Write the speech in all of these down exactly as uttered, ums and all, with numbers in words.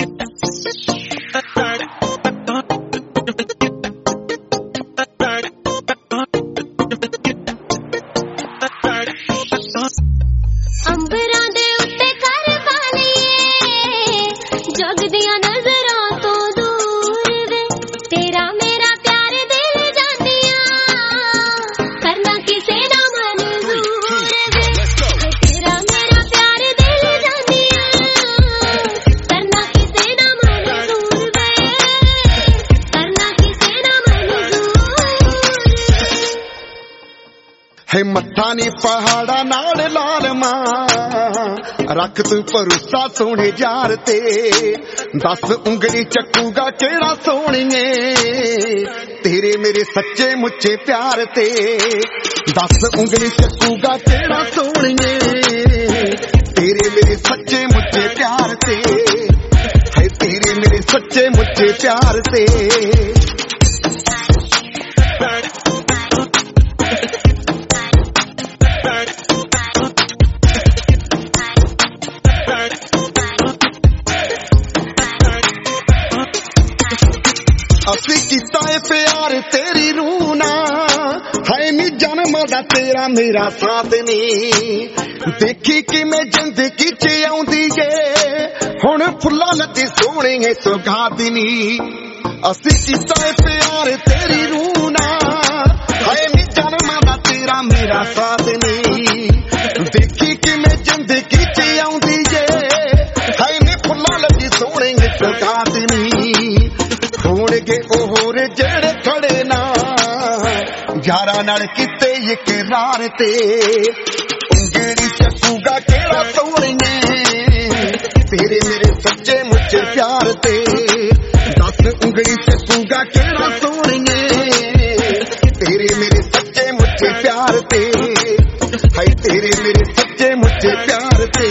ਅੰਬਰਾਂ ਦੇ ਉੱਤੇ ਘਰ ਪਾ ਲਈਏ ਜਗ ਦੀਆਂ ਨਜ਼ਰਾਂ ਤੋਂ ਦੂਰ ਵੇ ਤੇਰਾ ਮੇਰਾ ਪਿਆਰ ਦਿਲ ਜਾਂਦੀਆਂ ਕਰਨਾ ਕਿਸੇ ਦਾ ਮਨਜ਼ੂਰ ਵੇ ਤੇਰਾ ਮੇਰਾ ਪਿਆਰ ਦਿਲ ਜਾਂਦੀਆਂ ਕਰਨਾ ਕਿਸੇ ਦਾ ਮਨਜ਼ੂਰ ਵੇ ਕਰਨਾ ਕਿਸੇ ਦਾ ਮਨਜ਼ੂਰ ਹੈ ਮੱਥਾ ਨੀ ਪਹਾੜਾ ਨਾਲ ਲਾਲ ਮਾਂ ਰੱਖ ਤੂੰ ਭਰੋਸਾ ਸੋਹਣੇ ਯਾਰ ਤੇ ਦਸ ਉਂਗਲੀ ਚੱਕੂਗਾ ਕਿਹੜਾ ਸੋਹਣੀਏ ਤੇਰੇ ਮੇਰੇ ਸੱਚੇ ਮੁੱਚੇ ਪਿਆਰ ਤੇ ਦਸ ਉਂਗਲੀ ਚੱਕੂਗਾ ਕਿਹੜਾ ਸੋਹਣੀਏ ਤੇਰੇ ਮੇਰੇ ਸੱਚੇ ਮੁੱਚੇ ਪਿਆਰ ਤੇ ਹੈ ਤੇਰੇ ਮੇਰੇ ਸੱਚੇ ਮੁੱਚੇ ਪਿਆਰ ਤੇ ਅਸੀਂ ਕੀਤਾ ਏ ਪਿਆਰ ਤੇਰੀ ਰੂਹ ਨਾਲ ਹੈ ਨੀ ਜਨਮ ਦਾ ਤੇਰਾ ਮੇਰਾ ਸਾਥ ਨੀ ਦੇਖੀ ਕਿਵੇਂ ਜ਼ਿੰਦਗੀ ਚ ਆਉਂਦੀ ਏ ਹੁਣ ਫੁੱਲਾਂ ਲੱਦੀ ਸੋਹਣੇ ਸੁਗਾਤ ਨੀ ਅਸੀਂ ਕੀਤਾ ਏ ਪਿਆਰ ਤੇਰੀ ਰੂਹ ਨਾਲ ਹੈ ਨੀ ਜਨਮ ਦਾ ਤੇਰਾ ਮੇਰਾ ਸਾਥ ਨੀ ਦੇਖੀ ਕਿਵੇਂ ਜ਼ਿੰਦਗੀ ਚ ਆਉਂਦੀ ਏ ਹੈ ਨੀ ਫੁੱਲਾਂ ਲੱਦੀ ਸੋਹਣੇ ਸੁਗਾਤ ਨੀ ਹੋਣਗੇ ਉਹ ਹੋਰ ਜਿਹੜੇ ਖੜੇ ਨਾ ਯਾਰਾਂ ਨਾਲ ਕਿਤੇ ਇਕਰਾਰ ਤੇ ਉਂਗਲੀ ਚੱਕੂਗਾ ਕਿਹੜਾ ਸੋਹਣੀਏ ਤੇਰੇ ਮੇਰੇ ਸੱਚੇ ਮੁੱਚੇ ਪਿਆਰ ਤੇ ਦਸ ਉਂਗਲੀ ਚੱਕੂਗਾ ਕਿਹੜਾ ਸੋਹਣੀਏ ਤੇਰੇ ਮੇਰੇ ਸੱਚੇ ਮੁੱਚੇ ਪਿਆਰ ਤੇ ਹਾਏ ਤੇਰੇ ਮੇਰੇ ਸੱਚੇ ਮੁੱਚੇ ਪਿਆਰ ਤੇ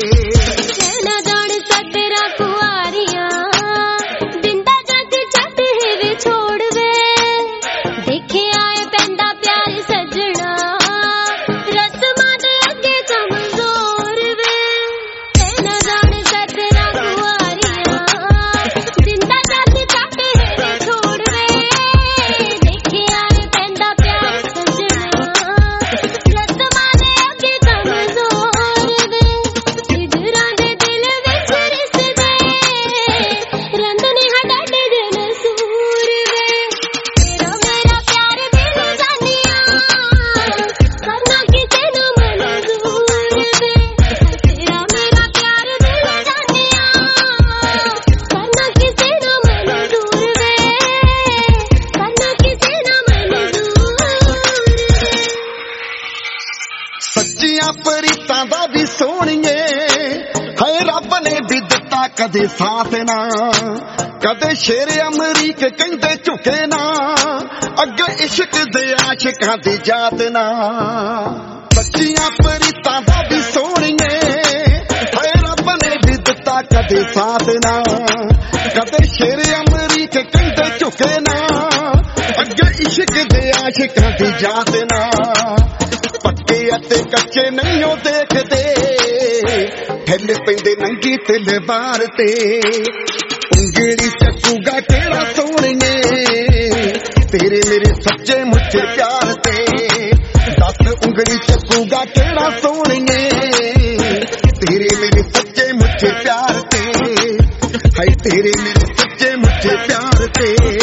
ਸੱਚੀਆਂ ਪ੍ਰੀਤਾਂ ਦਾ ਵੀ ਸੋਹਣੀਏ ਹਾਏ ਰੱਬ ਨੇ ਵੀ ਦਿੱਤਾ ਕਦੇ ਸਾਥ ਨਾ ਕਦੇ ਸ਼ੇਰ ਅਮਰੀਕ ਕਹਿੰਦੇ ਝੁਕੇ ਨਾ ਅੱਗੇ ਇਸ਼ਕ ਦੇ ਆਸ਼ਿਕਾਂ ਦੀ ਜਾਤ ਨਾ ਸੱਚੀਆਂ ਪ੍ਰੀਤਾਂ ਦਾ ਵੀ ਸੋਹਣੀਏ ਹਾਏ ਰੱਬ ਨੇ ਵੀ ਦਿੱਤਾ ਕਦੇ ਸਾਥ ਨਾ ਕਦੇ ਸ਼ੇਰ ਅਮਰੀਕ ਕਹਿੰਦੇ ਝੁਕੇ ਨਾ ਅੱਗੇ ਇਸ਼ਕ ਦੇ ਆਸ਼ਿਕਾਂ ਦੀ ਜਾਤ ਨਾ ਪੱਕੇ ਅਤੇ ਕੱਚੇ ਨਹੀਂ ਉਹ ਦੇਖਦੇ ਹਿੱਲ ਪੈਂਦੇ ਨੰਗੀ ਤਲਵਾਰ ਤੇ ਉਂਗਲੀ ਚੱਕੂਗਾ ਕਿਹੜਾ ਸੋਹਣੀਏ ਤੇਰੇ ਮੇਰੇ ਸੱਚੇ ਮੁੱਚੇ ਪਿਆਰ ਤੇ ਦਸ ਉਂਗਲੀ ਚੱਕੂਗਾ ਕਿਹੜਾ ਸੋਹਣੀਏ ਤੇਰੇ ਮੇਰੇ ਸੱਚੇ ਮੁੱਚੇ ਪਿਆਰ ਤੇ ਹਾਏ ਤੇਰੇ ਮੇਰੇ ਸੱਚੇ ਮੁੱਚੇ ਪਿਆਰ ਤੇ